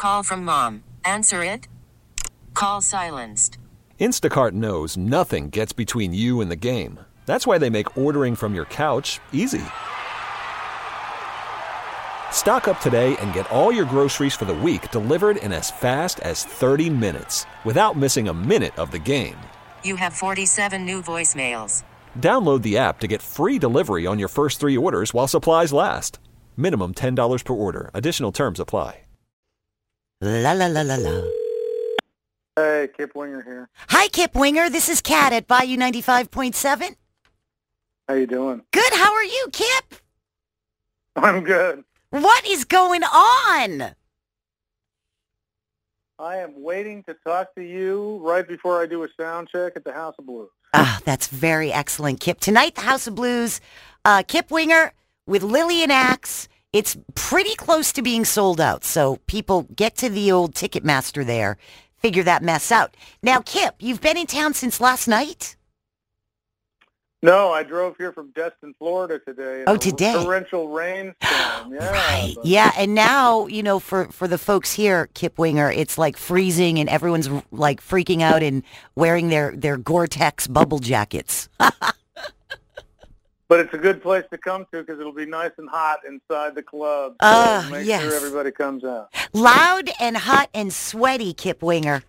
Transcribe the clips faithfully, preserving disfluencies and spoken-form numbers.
Call from mom. Answer it. Call silenced. Instacart knows nothing gets between you and the game. That's why they make ordering from your couch easy. Stock up today and get all your groceries for the week delivered in as fast as thirty minutes without missing a minute of the game. You have forty-seven new voicemails. Download the app to get free delivery on your first three orders while supplies last. Minimum ten dollars per order. Additional terms apply. La la la la la. Hey, Kip Winger here. Hi, Kip Winger. This is Kat at Bayou ninety-five point seven. How you doing? Good. How are you, Kip? I'm good. What is going on? I am waiting to talk to you right before I do a sound check at the House of Blues. Ah, that's very excellent, Kip. Tonight, the House of Blues, uh, Kip Winger with Lillian Axe. It's pretty close to being sold out, so people get to the old Ticketmaster there, figure that mess out. Now, Kip, you've been in town since last night? No, I drove here from Destin, Florida today. Oh, today? Torrential rainstorm. Yeah. Right. But... Yeah, and now, you know, for, for the folks here, Kip Winger, it's like freezing and everyone's like freaking out and wearing their, their Gore-Tex bubble jackets. But it's a good place to come to because it'll be nice and hot inside the club. So Uh, make yes. sure everybody comes out. Loud and hot and sweaty, Kip Winger.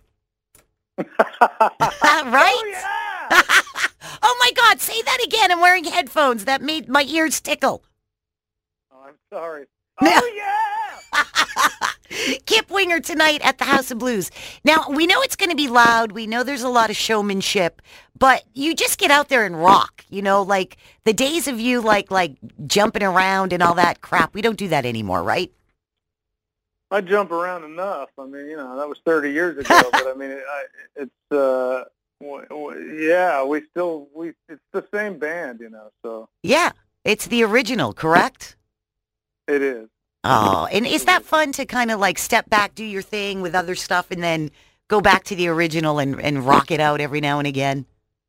Right? Oh, yeah! Oh, my God, say that again. I'm wearing headphones. That made my ears tickle. Oh, I'm sorry. No. Oh, yeah! Kip Winger tonight at the House of Blues. Now, we know it's going to be loud. We know there's a lot of showmanship, but you just get out there and rock. You know, like the days of you like like jumping around and all that crap, we don't do that anymore, right? I jump around enough. I mean, you know, that was thirty years ago, but I mean, it, I, it's, uh, w- w- yeah, we still, we, it's the same band, you know, so. Yeah, it's the original, correct? It is. Oh, and is that fun to kind of like step back, do your thing with other stuff, and then go back to the original and, and rock it out every now and again?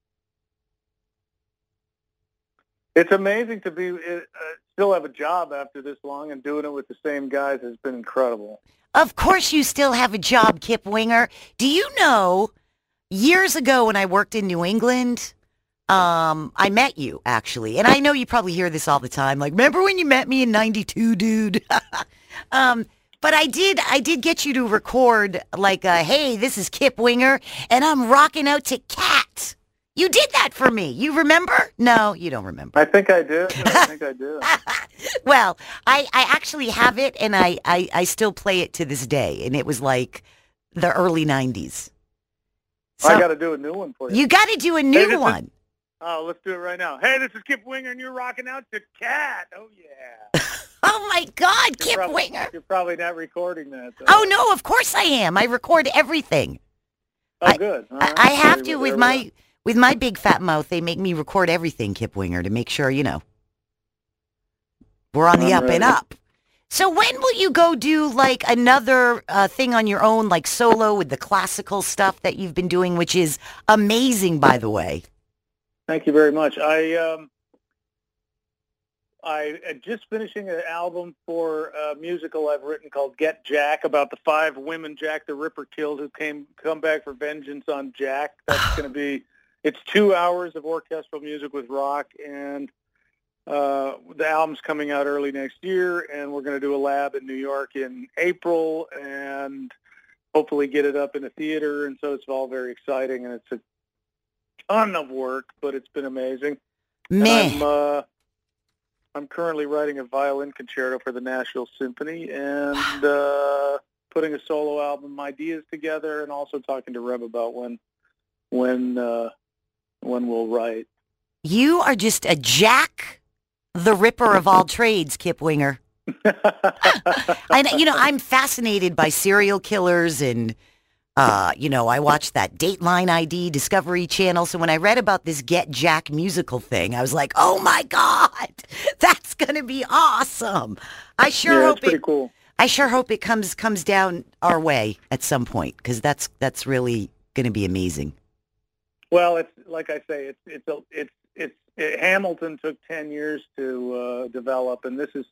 It's amazing to be, uh, still have a job after this long, and doing it with the same guys has been incredible. Of course you still have a job, Kip Winger. Do you know, years ago when I worked in New England, um, I met you, actually. And I know you probably hear this all the time. Like, remember when you met me in ninety-two, dude? um, but I did I did get you to record, like, uh, hey, this is Kip Winger, and I'm rocking out to Cat. You did that for me. You remember? No, you don't remember. I think I do. I think I do. Well, I, I actually have it, and I, I, I still play it to this day, and it was like the early nineties. So I got to do a new one for you. you got to do a Hey, new this is- one. Oh, let's do it right now. Hey, this is Kip Winger, and you're rocking out to Cat. Oh, yeah. Oh, my God, You're Kip probably, Winger. You're probably not recording that. Though. Oh, no, of course I am. I record everything. Oh, I- good. All I, right. I have There to we with go. my with my big fat mouth. They make me record everything, Kip Winger, to make sure, you know, we're on the I'm up and ready. up. So when will you go do, like, another uh, thing on your own, like solo with the classical stuff that you've been doing, which is amazing, by the way? Thank you very much. I um, I am just finishing an album for a musical I've written called Get Jack, about the five women Jack the Ripper killed who came come back for vengeance on Jack. That's going to be, it's two hours of orchestral music with rock, and uh, the album's coming out early next year, and we're going to do a lab in New York in April, and hopefully get it up in a theater, and so it's all very exciting, and it's a ton of work, but it's been amazing. And Man. I'm, uh, I'm currently writing a violin concerto for the Nashville Symphony and uh, putting a solo album ideas together, and also talking to Reb about when when uh, when we'll write. You are just a Jack the Ripper of all trades, Kip Winger. I, you know, I'm fascinated by serial killers, and, uh, you know, I watched that Dateline I D Discovery Channel. So when I read about this Get Jack musical thing, I was like, oh, my God, that's going to be awesome. I sure yeah, hope it's pretty it, cool. I sure hope it comes comes down our way at some point, because that's that's really going to be amazing. Well, it's like I say, it's it's a, it's it's it, Hamilton took ten years to uh, develop, and this is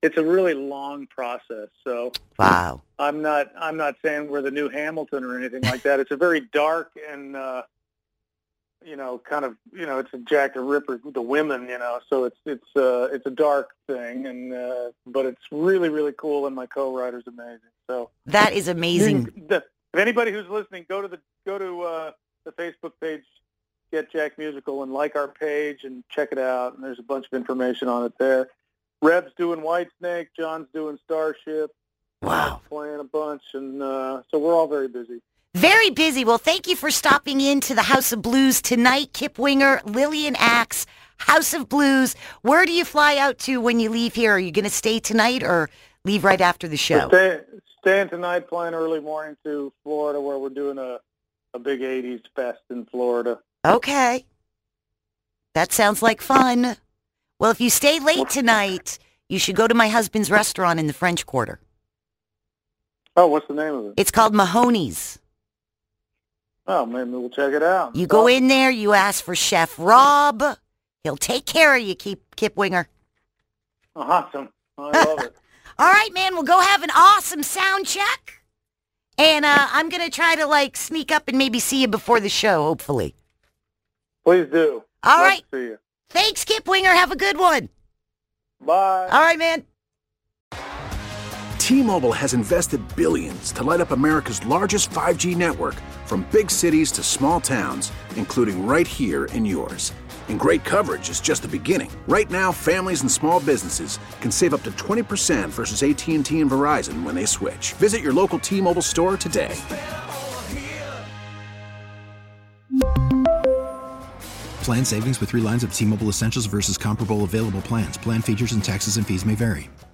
it's a really long process. So wow. I'm not I'm not saying we're the new Hamilton or anything like that. It's a very dark and uh, you know, kind of, you know, it's a Jack the Ripper, the women, you know, so it's it's uh, it's a dark thing, and uh, but it's really really cool, and my co-writer's amazing. So that is amazing. If anybody who's listening, go to the go to uh, the Facebook page, Get Jack Musical, and like our page and check it out. And there's a bunch of information on it there. Reb's doing Whitesnake, John's doing Starship. Wow. Mike's playing a bunch, and uh, so we're all very busy. Very busy. Well, thank you for stopping in to the House of Blues tonight, Kip Winger, Lillian Axe, House of Blues. Where do you fly out to when you leave here? Are you going to stay tonight or leave right after the show? We're stay, staying tonight, flying early morning to Florida, where we're doing a, a big eighties fest in Florida. Okay. That sounds like fun. Well, if you stay late tonight, you should go to my husband's restaurant in the French Quarter. Oh, what's the name of it? It's called Mahoney's. Oh, maybe we'll check it out. You go in there, you ask for Chef Rob. He'll take care of you, Kip, Kip Winger. Awesome. I love it. All right, man, we'll go have an awesome sound check. And uh, I'm going to try to, like, sneak up and maybe see you before the show, hopefully. Please do. All Love right. to see you. Thanks, Kip Winger. Have a good one. Bye. All right, man. T-Mobile has invested billions to light up America's largest five G network, from big cities to small towns, including right here in yours. And great coverage is just the beginning. Right now, families and small businesses can save up to twenty percent versus A T and T and Verizon when they switch. Visit your local T-Mobile store today. Plan savings with three lines of T-Mobile Essentials versus comparable available plans. Plan features and taxes and fees may vary.